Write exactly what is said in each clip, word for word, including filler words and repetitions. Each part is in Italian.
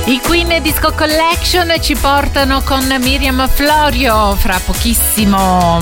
I Queen Disco Collection ci portano con Miriam Florio fra pochissimo.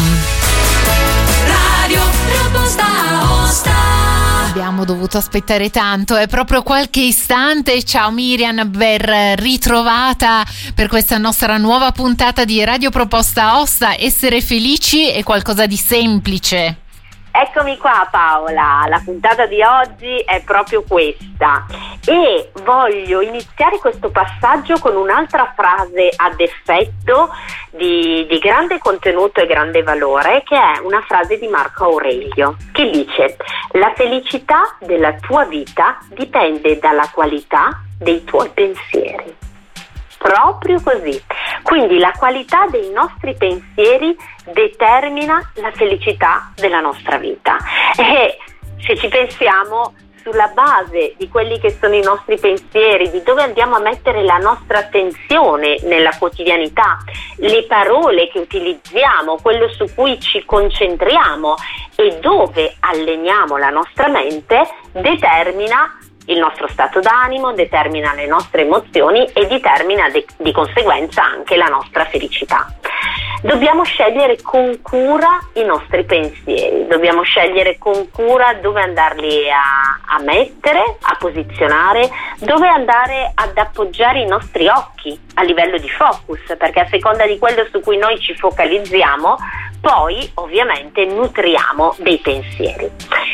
Radio Proposta Aosta. Abbiamo dovuto aspettare tanto, è proprio qualche istante. Ciao Miriam, ben ritrovata per questa nostra nuova puntata di Radio Proposta Aosta. Essere felici è qualcosa di semplice. Eccomi qua Paola, la puntata di oggi è proprio questa e voglio iniziare questo passaggio con un'altra frase ad effetto di, di grande contenuto e grande valore, che è una frase di Marco Aurelio, che dice: la felicità della tua vita dipende dalla qualità dei tuoi pensieri. Proprio così. Quindi la qualità dei nostri pensieri determina la felicità della nostra vita. E se ci pensiamo, sulla base di quelli che sono i nostri pensieri, di dove andiamo a mettere la nostra attenzione nella quotidianità, le parole che utilizziamo, quello su cui ci concentriamo e dove alleniamo la nostra mente, determina il nostro stato d'animo, determina le nostre emozioni e determina de- di conseguenza anche la nostra felicità. Dobbiamo scegliere con cura i nostri pensieri, dobbiamo scegliere con cura dove andarli a, a mettere, a posizionare, dove andare ad appoggiare i nostri occhi a livello di focus, perché a seconda di quello su cui noi ci focalizziamo, poi ovviamente nutriamo dei pensieri.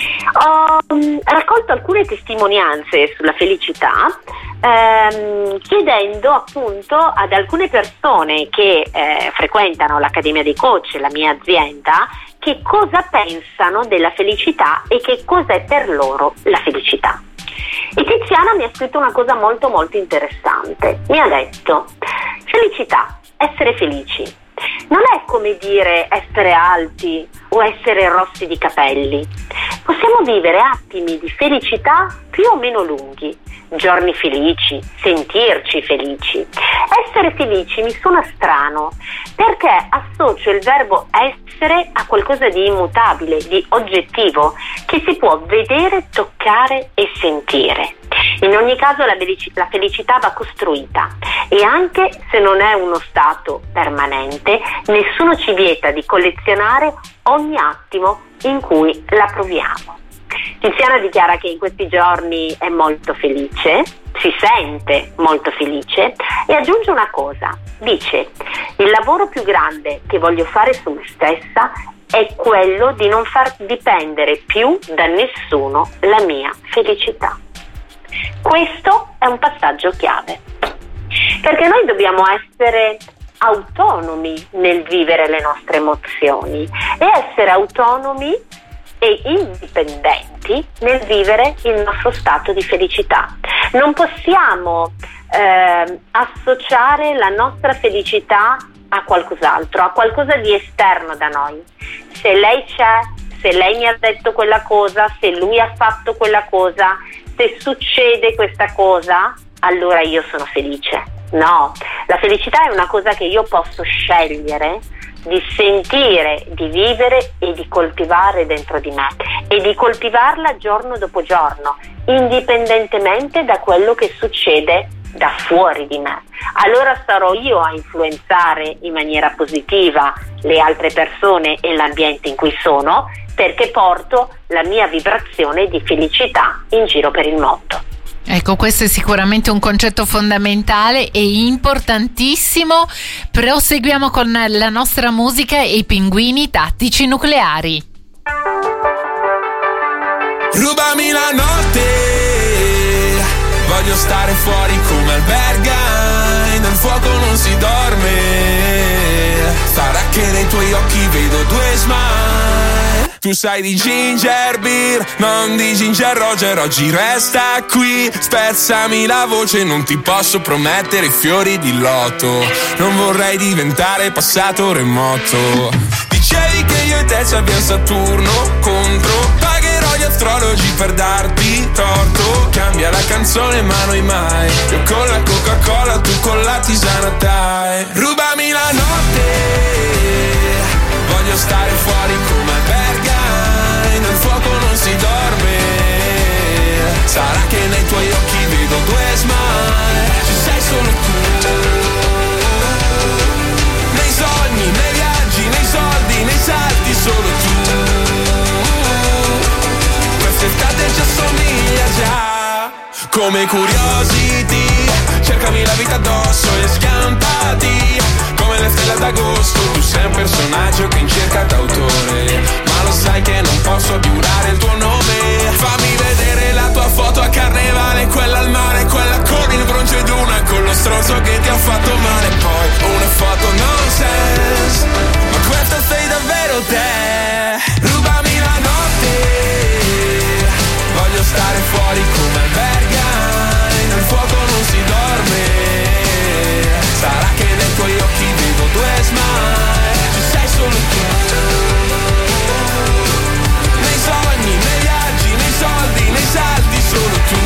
Ho um, raccolto alcune testimonianze sulla felicità, ehm, chiedendo appunto ad alcune persone che eh, frequentano l'Accademia dei Coach, la mia azienda, che cosa pensano della felicità e che cos'è per loro la felicità. E Tiziana mi ha scritto una cosa molto molto interessante. Mi ha detto: felicità, essere felici, non è come dire essere alti o essere rossi di capelli. Possiamo vivere attimi di felicità più o meno lunghi, giorni felici, sentirci felici. Essere felici mi suona strano, perché associo il verbo essere a qualcosa di immutabile, di oggettivo, che si può vedere, toccare e sentire. In ogni caso la felicità va costruita, e anche se non è uno stato permanente, nessuno ci vieta di collezionare ogni attimo in cui la proviamo. Tiziana dichiara che in questi giorni è molto felice, si sente molto felice e aggiunge una cosa, dice: il lavoro più grande che voglio fare su me stessa è quello di non far dipendere più da nessuno la mia felicità. Questo è un passaggio chiave, perché noi dobbiamo essere autonomi nel vivere le nostre emozioni e essere autonomi e indipendenti nel vivere il nostro stato di felicità. Non possiamo eh, associare la nostra felicità a qualcos'altro, a qualcosa di esterno da noi. Se lei c'è, se lei mi ha detto quella cosa, se lui ha fatto quella cosa, se succede questa cosa, allora io sono felice. No, la felicità è una cosa che io posso scegliere di sentire, di vivere e di coltivare dentro di me, e di coltivarla giorno dopo giorno, indipendentemente da quello che succede da fuori di me. Allora sarò io a influenzare in maniera positiva le altre persone e l'ambiente in cui sono, perché porto la mia vibrazione di felicità in giro per il mondo. Ecco, questo è sicuramente un concetto fondamentale e importantissimo. Proseguiamo con la nostra musica e i Pinguini Tattici Nucleari. Rubami la notte, voglio stare fuori come albergai, nel fuoco non si dorme, sarà che nei tuoi occhi vedo due smile. Tu sai di ginger beer, non di ginger Roger, oggi resta qui, spezzami la voce, non ti posso promettere i fiori di loto, non vorrei diventare passato remoto. Dicevi che io e te ci abbiamo Saturno contro, pagherò gli astrologi per darti torto, cambia la canzone ma noi mai, io con la Coca-Cola, tu con la tisana Thai. Rubami la notte, voglio stare fuori come albergai, nel fuoco non si dorme, sarà che nei tuoi occhi vedo due smile, ci sei solo come Curiosity. Cercami la vita addosso e schiantati come le stelle d'agosto. Tu sei un personaggio che in cerca d'autore, ma lo sai che non posso più dare il tuo nome. Fammi vedere la tua foto a carnevale, quella al mare, quella con il bronzo ed una con lo stronzo che ti ha fatto male. Poi una foto nonsense, ma questa sei davvero te. Rubami la notte, voglio stare fuori come albergai, nel fuoco non si dorme. Sarà che nei tuoi occhi vedo due smile, ci sei solo tu. Nei sogni, nei viaggi, nei soldi, nei salti, solo tu.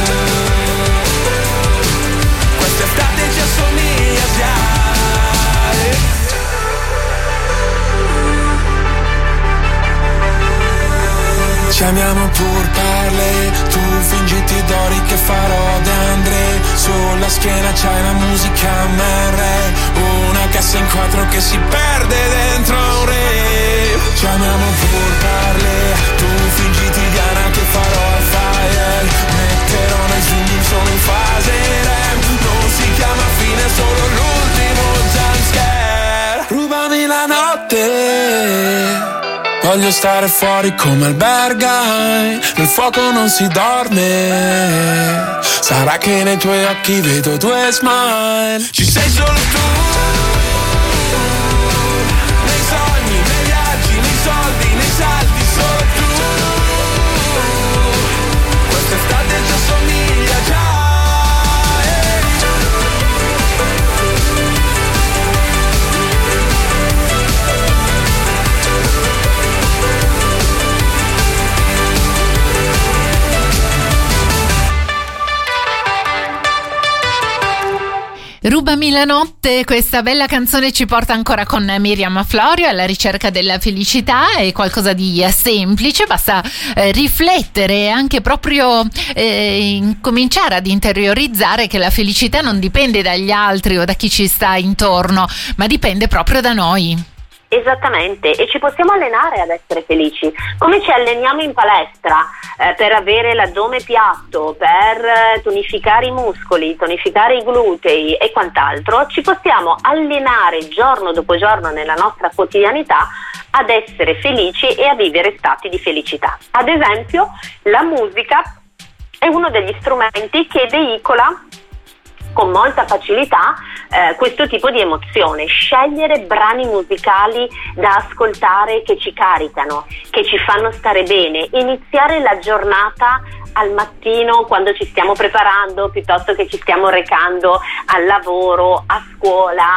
Quest'estate ci assomiglia già. Chiamiamo pur parle, tu fingiti Dori che farò d'Andre. Sulla schiena c'hai la musica M R, una cassa in quattro che si perde dentro un re. Chiamiamo pur parle, tu fingiti Diana che farò al fire. Metterò nei zoom, sono in fase rem, non si chiama fine, solo l'ultimo jumpscare. Rubami la notte, voglio stare fuori come albergai, nel fuoco non si dorme. Sarà che nei tuoi occhi vedo due smile, ci sei solo tu. Nei sogni, nei viaggi, nei soldi, nei salti, solo tu. Quest'estate già somiglia già. Rubami la notte, questa bella canzone ci porta ancora con Miriam Florio alla ricerca della felicità. È qualcosa di semplice, basta eh, riflettere e anche proprio eh, incominciare ad interiorizzare che la felicità non dipende dagli altri o da chi ci sta intorno, ma dipende proprio da noi. Esattamente, e ci possiamo allenare ad essere felici, come ci alleniamo in palestra eh, per avere l'addome piatto, per eh, tonificare i muscoli, tonificare i glutei e quant'altro. Ci possiamo allenare giorno dopo giorno nella nostra quotidianità ad essere felici e a vivere stati di felicità. Ad esempio, la musica è uno degli strumenti che veicola con molta facilità eh, questo tipo di emozione. Scegliere brani musicali da ascoltare che ci caricano, che ci fanno stare bene, iniziare la giornata al mattino quando ci stiamo preparando, piuttosto che ci stiamo recando al lavoro, a scuola,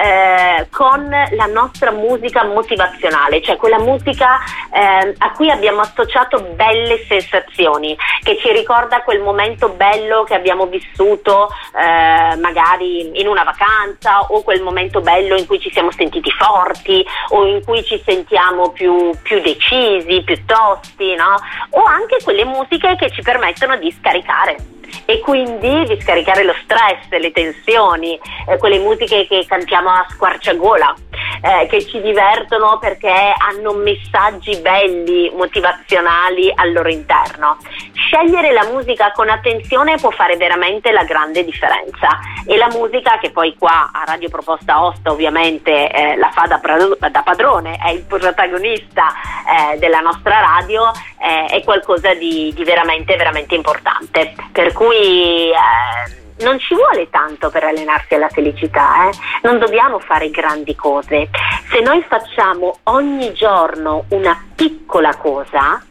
eh, con la nostra musica motivazionale, cioè quella musica eh, a cui abbiamo associato belle sensazioni, che ci ricorda quel momento bello che abbiamo vissuto eh, magari in una vacanza, o quel momento bello in cui ci siamo sentiti forti o in cui ci sentiamo più, più decisi, più tosti, no? O anche quelle musiche che ci permettono di scaricare e quindi di scaricare lo stress, le tensioni, eh, quelle musiche che cantiamo a squarciagola, eh, che ci divertono perché hanno messaggi belli, motivazionali al loro interno. Scegliere la musica con attenzione può fare veramente la grande differenza, e la musica, che poi qua a Radio Proposta Osta ovviamente eh, la fa da, pra- da padrone, è il protagonista eh, della nostra radio, eh, è qualcosa di, di veramente veramente importante, per cui eh, non ci vuole tanto per allenarsi alla felicità, eh? Non dobbiamo fare grandi cose. Se noi facciamo ogni giorno una piccola cosa,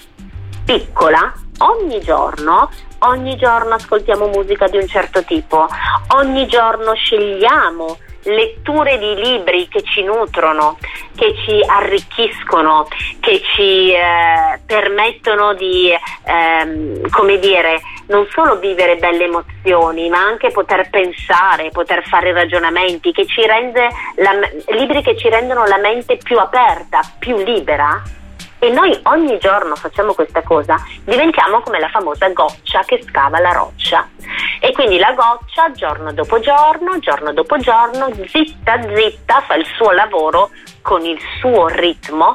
piccola, ogni giorno, ogni giorno ascoltiamo musica di un certo tipo, ogni giorno scegliamo letture di libri che ci nutrono, che ci arricchiscono, che ci eh, permettono di, ehm, come dire, non solo vivere belle emozioni, ma anche poter pensare, poter fare ragionamenti, che ci rende la, libri che ci rendono la mente più aperta, più libera. E noi ogni giorno facciamo questa cosa, diventiamo come la famosa goccia che scava la roccia. E quindi la goccia, giorno dopo giorno, giorno dopo giorno, zitta zitta, fa il suo lavoro con il suo ritmo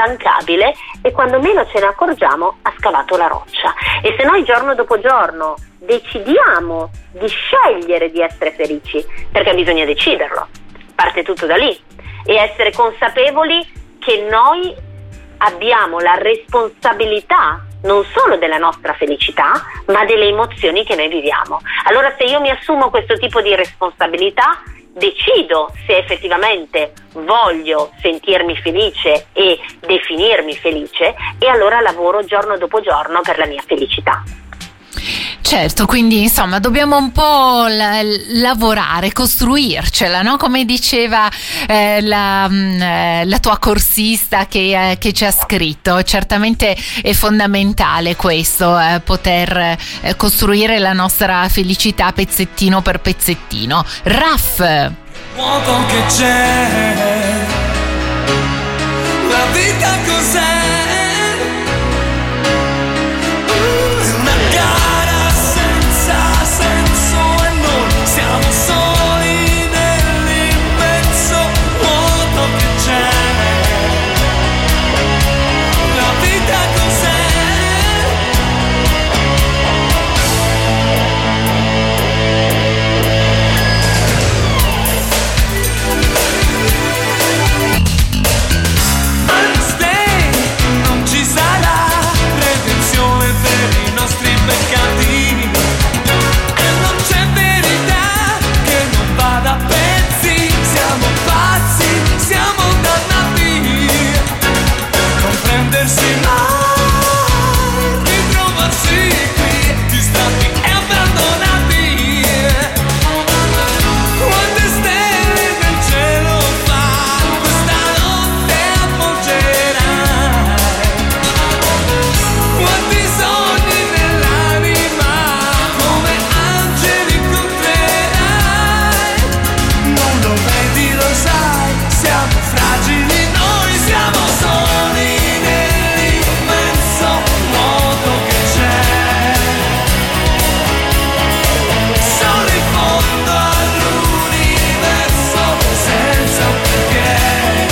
instancabile, e quando meno ce ne accorgiamo ha scavato la roccia. E se noi giorno dopo giorno decidiamo di scegliere di essere felici, perché bisogna deciderlo, parte tutto da lì, e essere consapevoli che noi abbiamo la responsabilità non solo della nostra felicità, ma delle emozioni che noi viviamo. Allora, se io mi assumo questo tipo di responsabilità, decido se effettivamente voglio sentirmi felice e definirmi felice, e allora lavoro giorno dopo giorno per la mia felicità. Certo, quindi insomma dobbiamo un po' la, lavorare, costruircela, no? Come diceva eh, la, mh, la tua corsista che, eh, che ci ha scritto, certamente è fondamentale questo, eh, poter eh, costruire la nostra felicità pezzettino per pezzettino. Raff. Vuoto che c'è, la vita cos'è? Siamo soli nell'immenso vuoto che c'è. La vita cos'è? Stay, non ci sarà redenzione per i nostri peccati. Da pezzi, siamo pazzi, siamo dannati, comprendersi mai, ritrovarsi qui, distratti e abbandonati. Quante stelle nel cielo fa questa notte appoggerai, quanti sogni nell'anima come angeli incontrerai. Non lo vedi, lo sai, siamo fragili, noi siamo soli nell'immenso vuoto che c'è. Solo in fondo all'universo, senza un perché.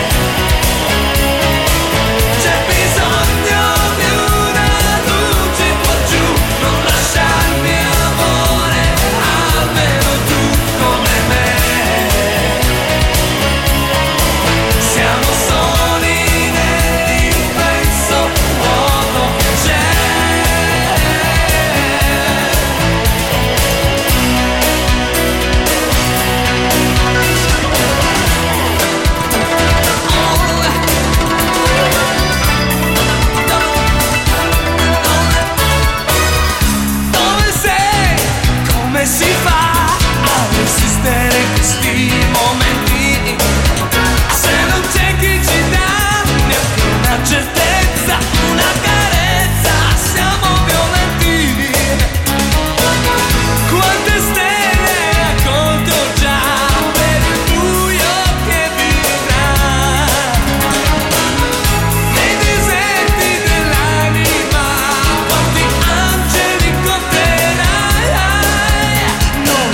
C'è bisogno di una luce qua giù, non lasciarmi amore, almeno tu come me. Siamo soli nell'immenso vuoto che c'è. Dove sei? Come si fa a resistere questi momenti? Se non c'è chi ci dà neanche una certezza, una carezza, siamo violenti. Quante stelle raccolto già per il buio che vivrà nei deserti dell'anima, quanti angeli incontrerai. Non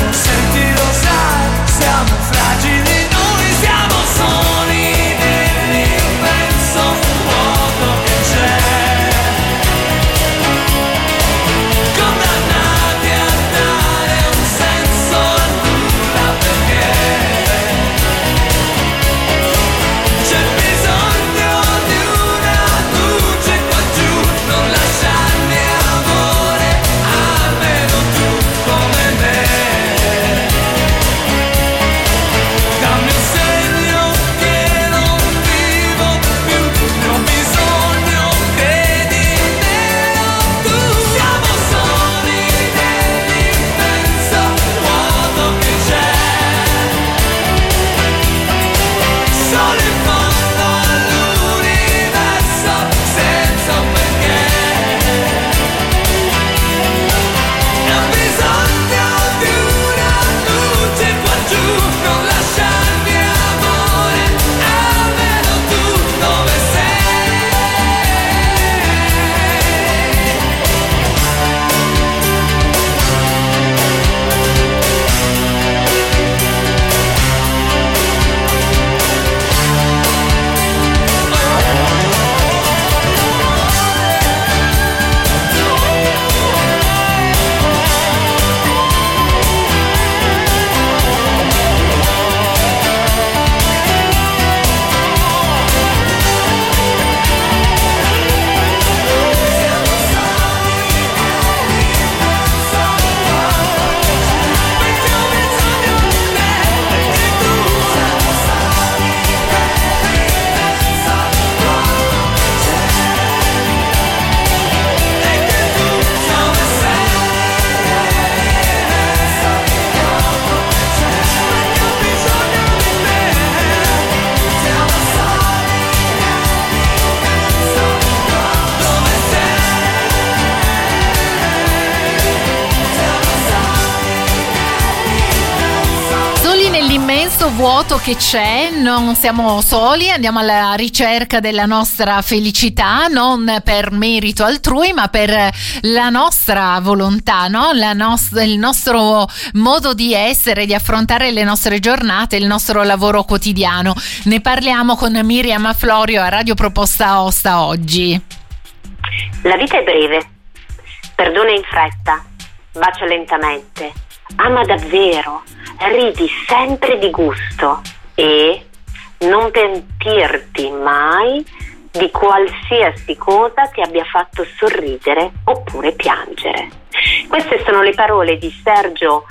questo vuoto che c'è, non siamo soli, andiamo alla ricerca della nostra felicità, non per merito altrui, ma per la nostra volontà, no? La nos- il nostro modo di essere, di affrontare le nostre giornate, il nostro lavoro quotidiano. Ne parliamo con Miriam Florio a Radio Proposta Aosta oggi. La vita è breve, perdona in fretta, bacia lentamente, ama davvero, ridi sempre di gusto e non pentirti mai di qualsiasi cosa ti abbia fatto sorridere oppure piangere. Queste sono le parole di Sergio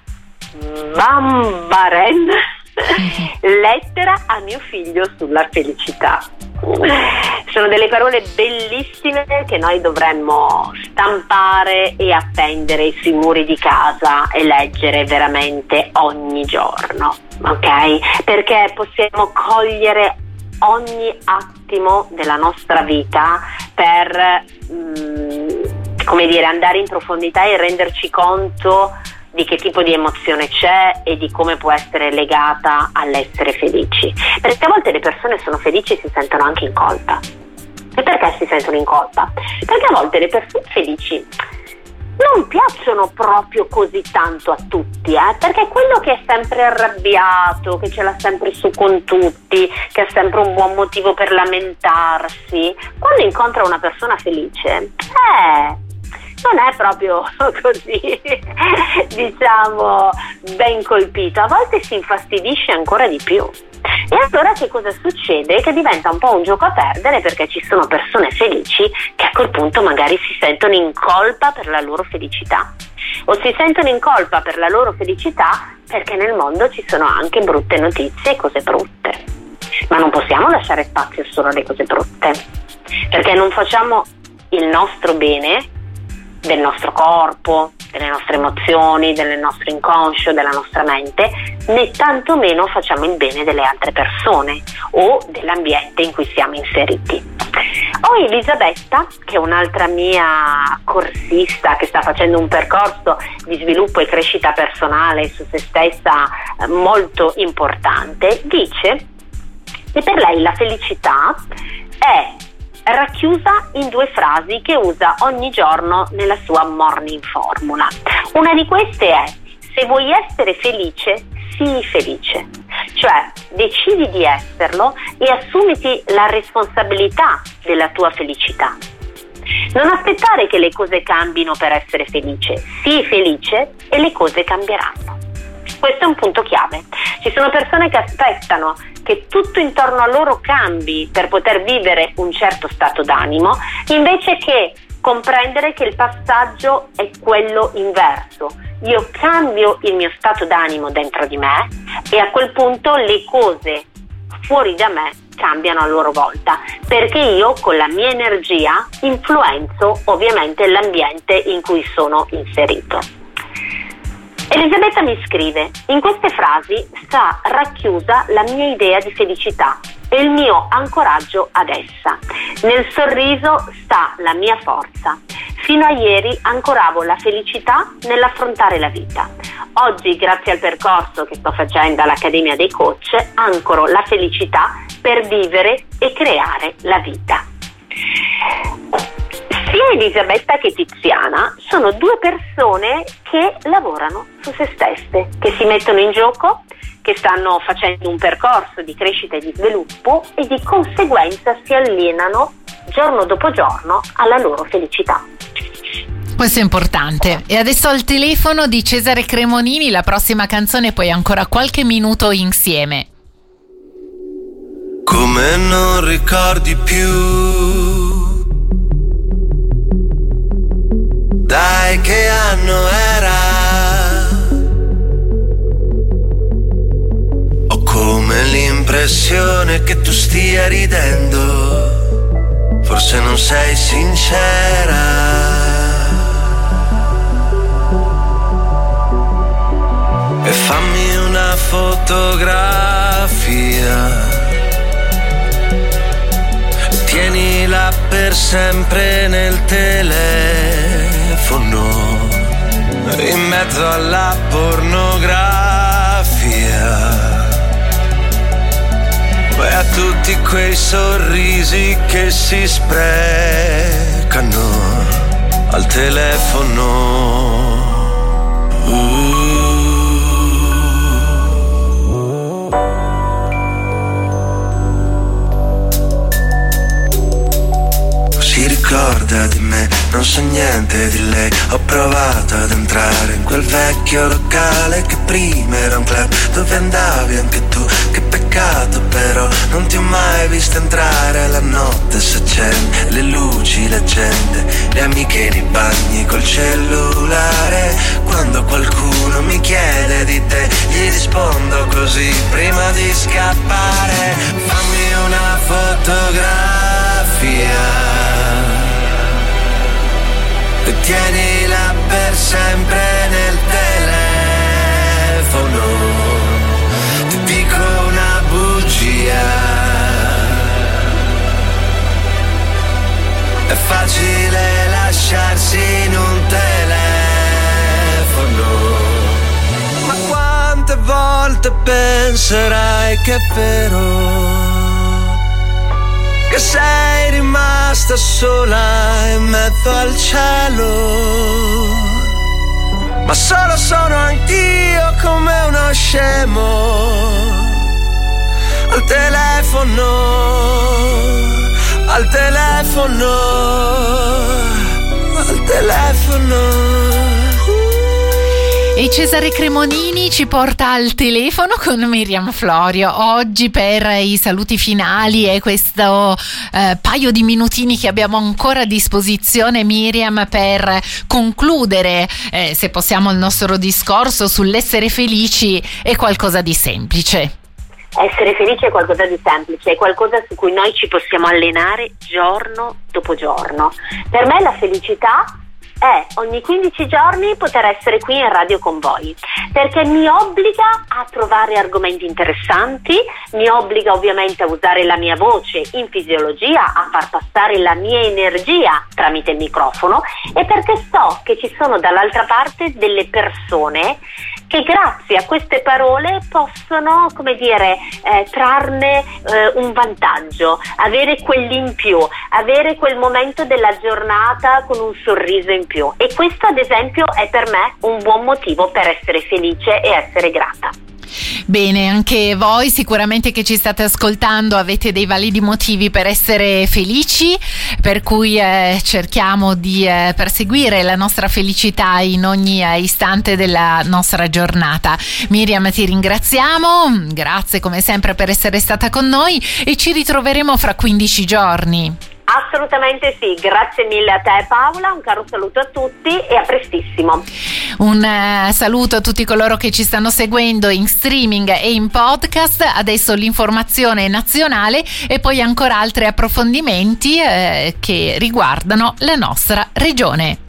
Bambaren, lettera a mio figlio sulla felicità. Sono delle parole bellissime che noi dovremmo stampare e appendere sui muri di casa e leggere veramente ogni giorno, ok? Perché possiamo cogliere ogni attimo della nostra vita per mh, come dire, andare in profondità e renderci conto di che tipo di emozione c'è e di come può essere legata all'essere felici. Perché a volte le persone sono felici e si sentono anche in colpa. E perché si sentono in colpa? Perché a volte le persone felici non piacciono proprio così tanto a tutti, eh? Perché quello che è sempre arrabbiato, che ce l'ha sempre su con tutti, che ha sempre un buon motivo per lamentarsi, quando incontra una persona felice, eh... non è proprio così, diciamo, ben colpito. A volte si infastidisce ancora di più. E allora che cosa succede? Che diventa un po' un gioco a perdere, perché ci sono persone felici che a quel punto magari si sentono in colpa per la loro felicità. O si sentono in colpa per la loro felicità perché nel mondo ci sono anche brutte notizie e cose brutte. Ma non possiamo lasciare spazio solo alle cose brutte, perché non facciamo il nostro bene, del nostro corpo, delle nostre emozioni, del nostro inconscio, della nostra mente, né tantomeno facciamo il bene delle altre persone o dell'ambiente in cui siamo inseriti. Ho Elisabetta, che è un'altra mia corsista che sta facendo un percorso di sviluppo e crescita personale su se stessa molto importante, dice che per lei la felicità è racchiusa in due frasi che usa ogni giorno nella sua morning formula. Una di queste è: se vuoi essere felice, sii felice. Cioè, decidi di esserlo e assumiti la responsabilità della tua felicità. Non aspettare che le cose cambino per essere felice. Sii felice e le cose cambieranno. Questo è un punto chiave. Ci sono persone che aspettano che tutto intorno a loro cambi per poter vivere un certo stato d'animo, invece che comprendere che il passaggio è quello inverso. Io cambio il mio stato d'animo dentro di me e a quel punto le cose fuori da me cambiano a loro volta, perché io con la mia energia influenzo ovviamente l'ambiente in cui sono inserito. Elisabetta mi scrive: in queste frasi sta racchiusa la mia idea di felicità e il mio ancoraggio ad essa. Nel sorriso sta la mia forza. Fino a ieri ancoravo la felicità nell'affrontare la vita. Oggi, grazie al percorso che sto facendo all'Accademia dei Coach, ancoro la felicità per vivere e creare la vita. Sia Elisabetta che Tiziana sono due persone che lavorano su se stesse, che si mettono in gioco, che stanno facendo un percorso di crescita e di sviluppo e di conseguenza si allenano giorno dopo giorno alla loro felicità. Questo è importante. E adesso al telefono di Cesare Cremonini la prossima canzone, poi ancora qualche minuto insieme. Come non ricordi più, dai, che anno era? Ho come l'impressione che tu stia ridendo, forse non sei sincera. E fammi una fotografia, tienila per sempre nel telefono, in mezzo alla pornografia. e a tutti quei sorrisi che si sprecano al telefono. uh. Si ricorda di me, non so niente di lei. Ho provato ad entrare in quel vecchio locale che prima era un club dove andavi anche tu. Che peccato però, non ti ho mai visto entrare. La notte s'accende, le luci, la gente, le amiche nei bagni col cellulare. Quando qualcuno mi chiede di te, gli rispondo così prima di scappare. Fammi una fotografia e tienila per sempre nel telefono. Ti dico una bugia, è facile lasciarsi in un telefono. Ma quante volte penserai che è vero, che sei rimasta sola in mezzo al cielo. Ma solo sono anch'io come uno scemo al telefono, al telefono, al telefono. E Cesare Cremonini ci porta al telefono con Miriam Florio oggi per i saluti finali e questo eh, paio di minutini che abbiamo ancora a disposizione, Miriam, per concludere, eh, se possiamo, il nostro discorso sull'essere felici è qualcosa di semplice. Essere felice è qualcosa di semplice, è qualcosa su cui noi ci possiamo allenare giorno dopo giorno. Per me la felicità è ogni quindici giorni poter essere qui in radio con voi, perché mi obbliga a trovare argomenti interessanti, mi obbliga ovviamente a usare la mia voce in fisiologia, a far passare la mia energia tramite il microfono, e perché so che ci sono dall'altra parte delle persone che grazie a queste parole possono, come dire, eh, trarne eh, un vantaggio, avere quell'in più, avere quel momento della giornata con un sorriso in più. E questo, ad esempio, è per me un buon motivo per essere felice e essere grata. Bene, anche voi sicuramente che ci state ascoltando avete dei validi motivi per essere felici, per cui eh, cerchiamo di eh, perseguire la nostra felicità in ogni eh, istante della nostra giornata. Miriam, ti ringraziamo, grazie come sempre per essere stata con noi e ci ritroveremo fra quindici giorni. Assolutamente sì, grazie mille a te Paola, un caro saluto a tutti e a prestissimo. Un uh, saluto a tutti coloro che ci stanno seguendo in streaming e in podcast. Adesso l'informazione nazionale e poi ancora altri approfondimenti eh, che riguardano la nostra regione.